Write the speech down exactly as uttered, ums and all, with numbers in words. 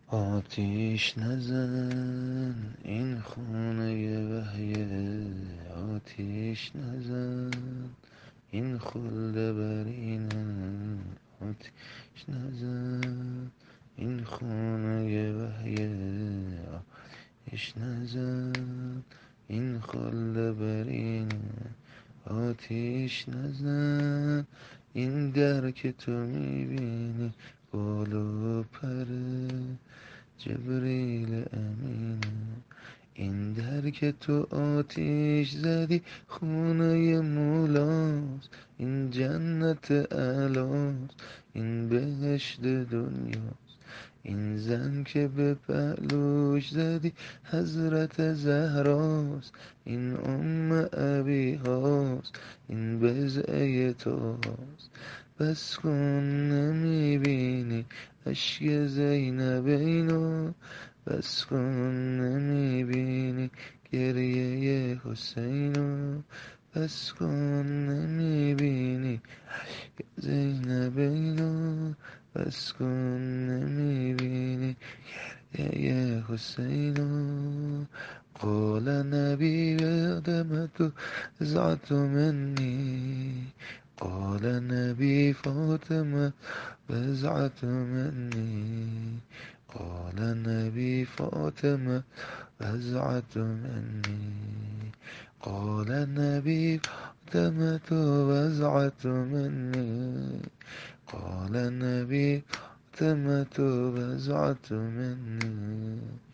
آتیش نزن این خونه وحیه، آتیش نزن این خلد برینه، آتیش نزن این خونه وحیه، آتیش نزن این خلد برینه، آتیش نزن این در که تو میبینی بالو پره جبریل امینه، این در که تو آتیش زدی خونه مولاست، این جنت علاست، این بهشت دنیاست، این زن که به پهلوش زدی حضرت زهراست، این ام ابی هاست، این بضعه توست. بس کن نمیبینی اشک زینب اینو، بس کن نمیبینی گریه حسینو، بس کن نمیبینی زینب اینو، بس کن نمیبینی گریه حسینو. قال نبی ادمت بضعة منی، قال نبی فاطمه بضعة منی، قال نبی فاطمه بضعة منی، قال نبی فاطمه بضعة منی، قال نبی فاطمه بضعة منی.